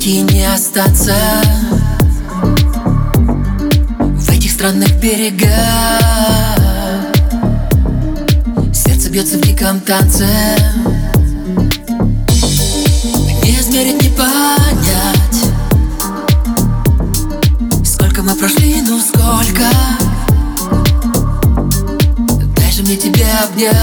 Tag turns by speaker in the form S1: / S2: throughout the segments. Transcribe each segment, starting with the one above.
S1: уйти, не остаться в этих странных берегах. Сердце бьется в диком танце, не измерить, не понять, сколько мы прошли, ну сколько. Дай же мне тебя обнять.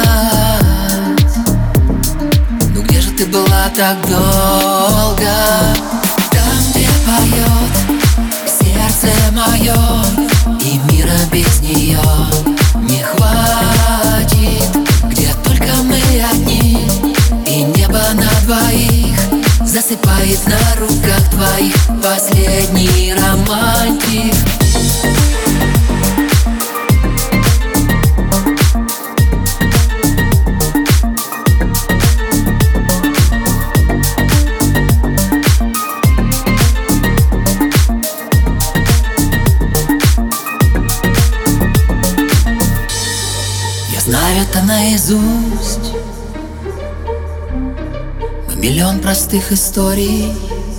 S1: Ну где же ты была так долго? Там, где поет сердце мое, и мира без нее не хватит. Где только мы одни, и небо на двоих засыпает на руках твоих последний романтик. Знаю это наизусть. Мы миллион простых историй.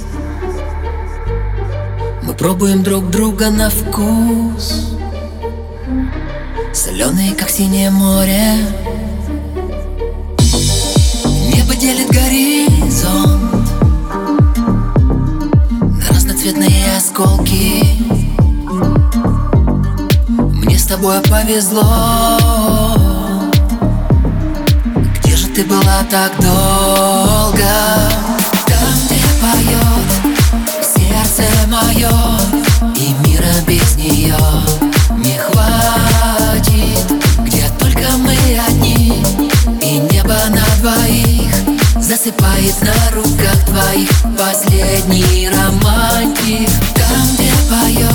S1: Мы пробуем друг друга на вкус, соленые, как синее море. Небо делит горизонт на разноцветные осколки. Мне с тобой повезло. Ты была так долго. Там, где поет сердце мое, и мира без нее не хватит. Где только мы одни, и небо на двоих засыпает на руках твоих последний романтик. Там, где поет